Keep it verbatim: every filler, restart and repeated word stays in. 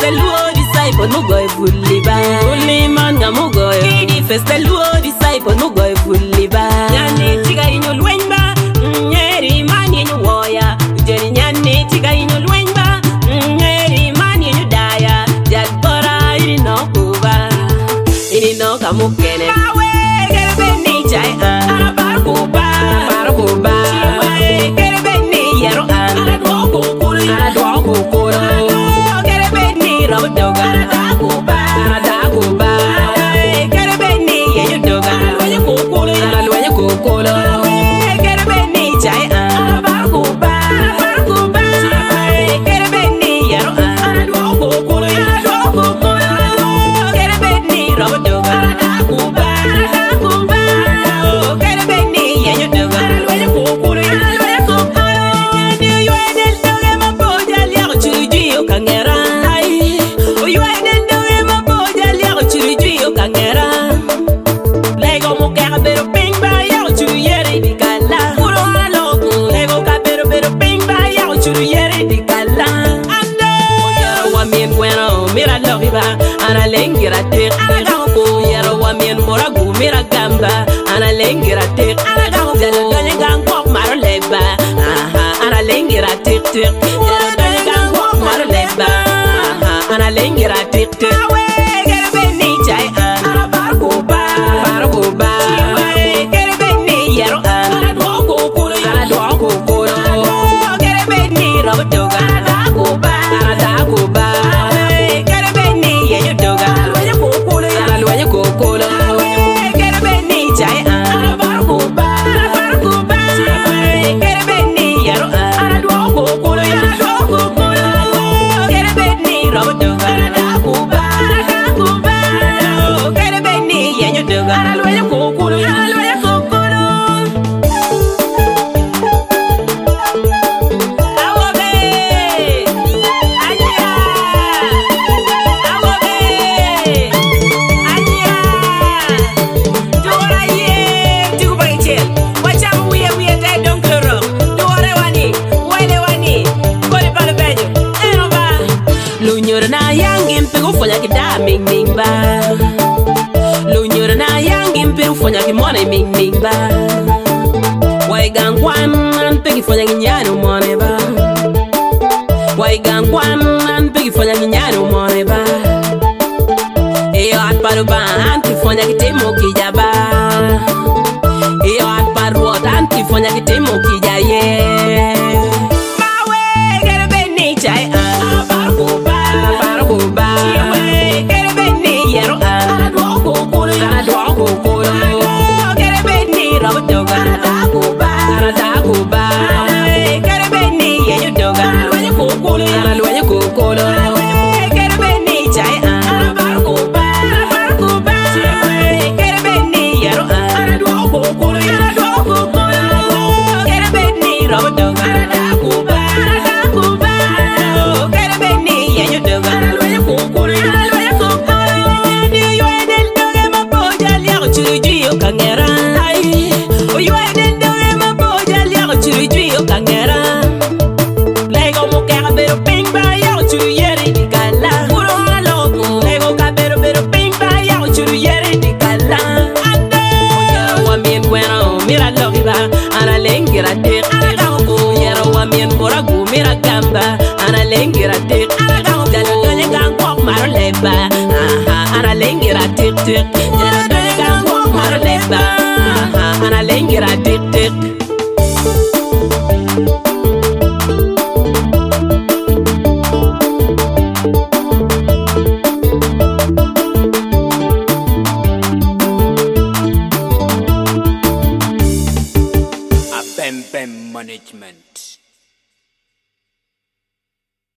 luo disciple mugoy fulliba fulli man nga mugoy kidi feste luo disciple mugoy fulliba nyani tiga inyo lwenba nyeri man yenyo woya jeni nyani tiga inyo lwenba nyeri man yenyo daya jadbora ini no kuba ini no kamukene awe gerbe ni chai an bar kuba bar kuba gerbe ni yero an do kukuri do kukuri gerbe ni ro doga da kuba da kuba gerbe ni yenyo doga wenye kukuri wenye kukuri gerbe ni chai an bar kuba bar kuba gerbe ni yero an do kukuri do kukuri gerbe ni ro doga da kuba da kuba gerbe ni yenyo doga wenye kukuri wenye kukuri ni yuenel doge mapoja liako chiriji kangera o yuenel doge mapoja liako chiriji kangera lego mukera pero pingba yako chiriyere dikala puro aloku lego ka pero pero pingba yako chiriyere dikala ando yero wa mien bueno mira logiba ana lengira tek ana gako yero wa mien moragu mira gamba ana lengira tek ana gako jalo donye gango maro leba aha ana lengira tek tek jalo donye gango maro leba aha ana lengira tek tek awe gerbe ni chai ana barko ba barko ba gerbe ni yero ana doko kuro ana doko kuro gerbe ni robo doga ana kuba ana kuba gerbe ni yenyo doga loye kokolo ana loye kokolo gerbe ni chai ana barko ba barko ba gerbe ni yero ana doko kuro ana doko kuro gerbe ni robo doga ana kuba ana kuba gerbe ni yenyo doga ana loye kokolo ana loye kokolo awobe anya awobe anya dora ye tiku bagichel wacham wiye wiye te donkero dore wani wele wani kore palo bejo eno ba lunyoro na yangi mpigu fonya kida ming ming ba lunyoro na yangi mpigu fonya kimone ming ming ba waigangwan anpigi fonya kinyano mone ba waigangwan anpigi fonya kinyano mone ba iyo atparu ba anti fonya kitimo kijaba iyo atparu anti fonya kitimo kijaye mawe gerbe ni chai an barko ba barko ba gerbe ni yero an doko kuro an doko kuro gerbe ni robo doga da kuba da kuba gerbe ni yenyo doga wenye kokolo an wenye kokolo gerbe ni chai an barko ba barko ba gerbe ni yero an doko kuro an doko kuro gerbe ni robo doga da kuba da kuba gerbe ni yenyo doga wenye kokolo an wenye kokolo ni yuenel doge mapoja liako chiriji kangera o yuenel doge mapoja liako chiriji kangera lego mukera pero pingba yako chiriyere dikala puro aloku lego ka pero pero pingba yako chiriyere dikala ando yero wa mien bueno mira logiba ana lengira tek ana gako yero wa mien moragu mira gamba ana lengira tek ana gako jalo donye gango maro leba aha ana lengira tek tek jalo